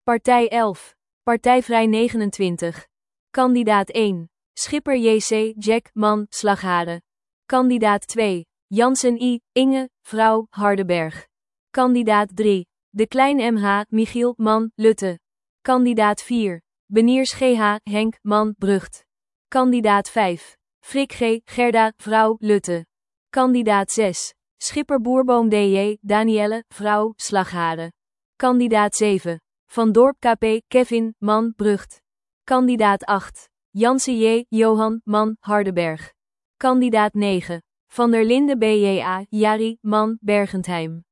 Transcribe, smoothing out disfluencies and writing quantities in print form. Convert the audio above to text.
Partij 11. Partijvrij 29. Kandidaat 1. Schipper J.C. Jack, man, Slagharen. Kandidaat 2. Jansen I. Inge, vrouw, Hardenberg. Kandidaat 3. De Klein M.H. Michiel, man, Lutte. Kandidaat 4. Beniers G.H. Henk, man, Brugt. Kandidaat 5. Frik G. Gerda, vrouw, Lutte. Kandidaat 6. Schipper Boerboom D.J. Danielle, vrouw, Slagharen. Kandidaat 7. Van Dorp K.P. Kevin, man, Brugt. Kandidaat 8. Jansen J. Johan, man, Hardenberg. Kandidaat 9. Van der Linde B.J.A. Jari, man, Bergentheim.